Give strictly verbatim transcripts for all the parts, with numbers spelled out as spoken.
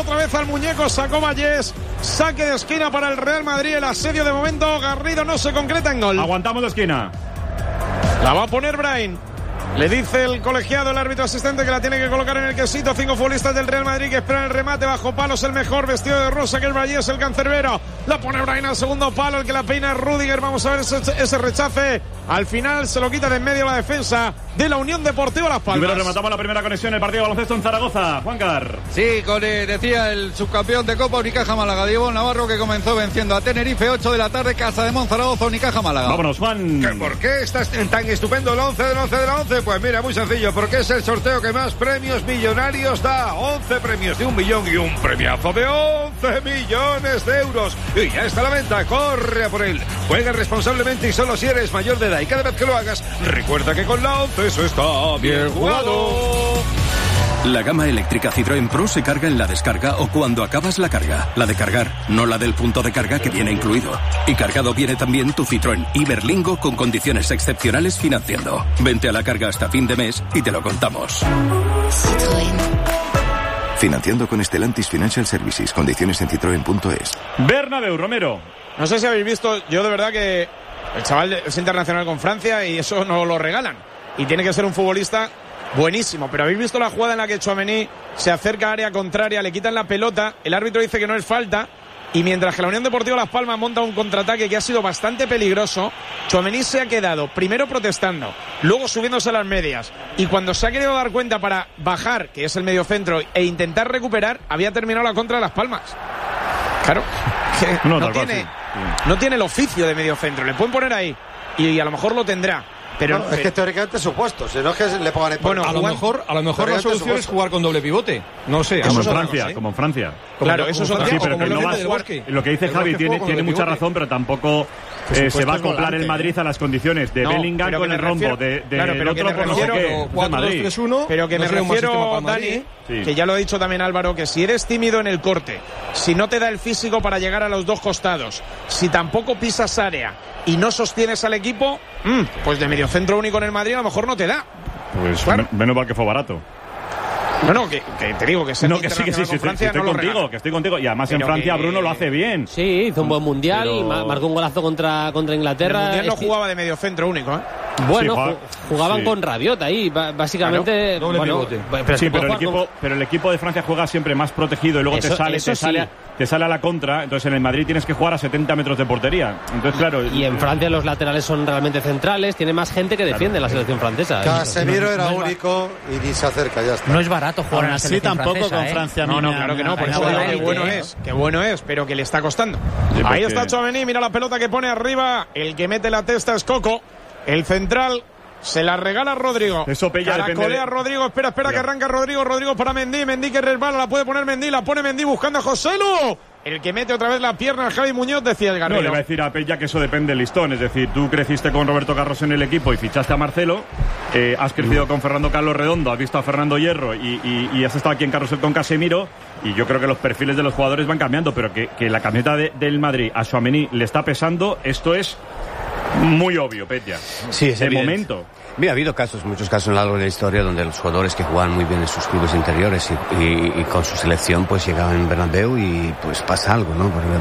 otra vez al muñeco, sacó Vallés, saque de esquina para el Real Madrid, el asedio de momento, Garrido no se concreta en gol. Aguantamos de esquina. La va a poner Brain. Le dice el colegiado, el árbitro asistente, que la tiene que colocar en el quesito. Cinco futbolistas del Real Madrid que esperan el remate bajo palos. El mejor vestido de rosa, que es Vallés, el cancerbero. La pone Brain al segundo palo, el que la peina es Rüdiger. Vamos a ver ese, ese rechace. Al final se lo quita de en medio la defensa de la Unión Deportiva Las Palmas. Primero rematamos la primera conexión, el partido de baloncesto en Zaragoza. Juancar. Sí, con, eh, decía el subcampeón de Copa, Unicaja Málaga, Diego Navarro, que comenzó venciendo a Tenerife, ocho de la tarde, Casa de Monzaragoza, Unicaja Málaga. Vámonos, Juan. ¿Qué, ¿Por qué estás tan estupendo el once del once del once? Pues mira, muy sencillo, porque es el sorteo que más premios millonarios da. once premios de un millón y un premiazo de once millones de euros. Y ya está a la venta, corre a por él. Juega responsablemente y solo si eres mayor de edad. Y cada vez que lo hagas, recuerda que con la once eso está bien jugado. La gama eléctrica Citroën Pro se carga en la descarga o cuando acabas la carga. La de cargar, no la del punto de carga que viene incluido. Y cargado viene también tu Citroën Iberlingo con condiciones excepcionales financiando. Vente a la carga hasta fin de mes y te lo contamos. Citroën. Financiando con Stellantis Financial Services. Condiciones en citroen punto es. Bernabéu, Romero. No sé si habéis visto, yo de verdad que el chaval es internacional con Francia y eso no lo regalan. Y tiene que ser un futbolista buenísimo. Pero habéis visto la jugada en la que Tchouaméni se acerca a área contraria, le quitan la pelota, el árbitro dice que no es falta. Y mientras que la Unión Deportiva Las Palmas monta un contraataque que ha sido bastante peligroso, Tchouaméni se ha quedado primero protestando, luego subiéndose a las medias. Y cuando se ha querido dar cuenta para bajar, que es el mediocentro, e intentar recuperar, había terminado la contra de Las Palmas. Claro, que no, no, tiene, sí. no tiene el oficio de mediocentro. Le pueden poner ahí y, y a lo mejor lo tendrá. Pero no, es que teóricamente es supuesto, si no es que le pongan el bueno, a lo mejor, a lo mejor la solución es jugar con doble pivote. No sé, como en Francia, ¿sí? como en Francia. Claro, eso es otra sí, pero que no va, lo que dice Javi tiene, tiene mucha razón, pero tampoco eh, se va a acoplar el Madrid a las condiciones de no, Bellingham con el rombo de, de claro, pero otro que por no sé qué. cuatro dos tres uno, pero que no me refiero, Dani, sí. que ya lo ha dicho también Álvaro, que si eres tímido en el corte, si no te da el físico para llegar a los dos costados, si tampoco pisas área y no sostienes al equipo, mmm, pues de mediocentro único en el Madrid a lo mejor no te da. Pues claro. menos mal que fue barato. No, no, que, que te digo que se no, que sí, que sí, sí Francia, estoy, estoy no contigo, que estoy contigo. Y además pero en Francia que... Bruno lo hace bien. Sí, hizo un buen mundial, pero... marcó un golazo contra, contra Inglaterra. En el mundial no este... jugaba de mediocentro único, ¿eh? Bueno, sí, juega... jugaban sí. con Rabiot ahí, básicamente. Claro, bueno, pero sí, pero el, equipo, con... pero el equipo de Francia juega siempre más protegido y luego eso, te sale, te, sí. sale te sale a la contra. Entonces en el Madrid tienes que jugar a setenta metros de portería. Entonces, claro. Y en Francia los laterales son realmente centrales, tiene más gente que defiende claro. la selección francesa. Casemiro no, era no único y ni se acerca, ya está. No es barato jugar en la selección tampoco francesa, con ¿eh? Francia. No, no, claro que no, por eso digo que bueno es, que bueno es, pero que le está costando. Sí, ahí está Tchouaméni, mira la pelota que pone arriba, el que mete la testa es Coco, el central se la regala Rodrigo. Eso Pella Caracolea de... Rodrigo, espera, espera Mira. que arranca Rodrigo, Rodrigo para Mendy, Mendy que resbala, la puede poner Mendy, la pone Mendy buscando a Joselu. El que mete otra vez la pierna al Javi Muñoz, decía el Garrido. No, le va a decir a Pella que eso depende del listón. Es decir, tú creciste con Roberto Carlos en el equipo y fichaste a Marcelo. Eh, has crecido mm. con Fernando Carlos Redondo, has visto a Fernando Hierro y, y, y has estado aquí en Carrusel con Casemiro. Y yo creo que los perfiles de los jugadores van cambiando, pero que, que la camiseta de, del Madrid a Tchouaméni le está pesando, esto es muy obvio, Pella. Sí, es de evidente. momento. Mira, ha habido casos, muchos casos a lo largo de la historia donde los jugadores que jugaban muy bien en sus clubes interiores y, y, y con su selección pues llegaban en Bernabéu y pues pasa algo, ¿no? Porque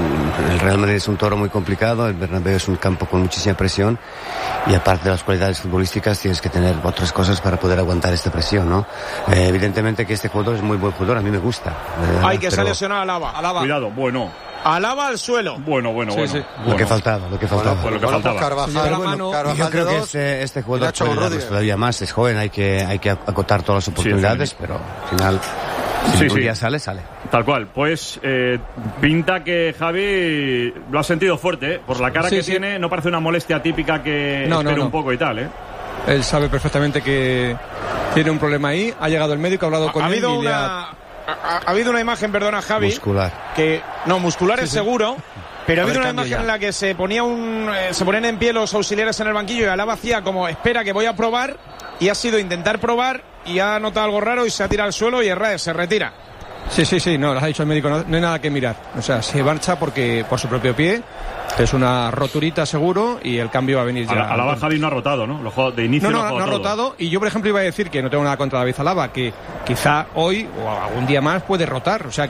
el Real Madrid es un toro muy complicado, el Bernabéu es un campo con muchísima presión y aparte de las cualidades futbolísticas tienes que tener otras cosas para poder aguantar esta presión, ¿no? Eh, evidentemente que este jugador es muy buen jugador, a mí me gusta. Eh, Hay que pero... se lesionó a Alaba. Alaba. Cuidado, bueno. Alaba al suelo. Bueno, bueno, sí, bueno. sí. bueno. Lo que faltaba, lo que faltaba. Bueno, pues lo que bueno, faltaba. Carvajal, bueno, bueno, Carvajal yo creo de que dos, este, este jugador puede darnos todavía más. Es joven, hay que, hay que acotar todas las oportunidades, sí, pero al final, si sí, un día sí. sale, sale. Tal cual. Pues eh, pinta que Javi lo ha sentido fuerte, ¿eh? Por la cara sí, que sí. tiene, no parece una molestia típica que no, espera no, no. un poco y tal, ¿eh? Él sabe perfectamente que tiene un problema ahí. Ha llegado el médico, ha hablado con ha él. Habido y una, ha... ha, ha habido una imagen, perdona Javi. Muscular. Que, no, muscular sí, es sí. seguro. Pero ha habido una imagen ya. en la que se ponía un, eh, se ponían en pie los auxiliares en el banquillo y Alaba hacía como espera que voy a probar y ha sido intentar probar y ha notado algo raro y se ha tirado al suelo y Herrera se retira. Sí, sí, sí, no, lo ha dicho el médico, no, no hay nada que mirar. O sea, se marcha porque por su propio pie, es una roturita seguro y el cambio va a venir ya. A la Javi no ha rotado, ¿no? Lo juego de inicio no, no, no, no ha todo. rotado y yo, por ejemplo, iba a decir que no tengo nada contra David Alaba, que quizá hoy o algún día más puede rotar, o sea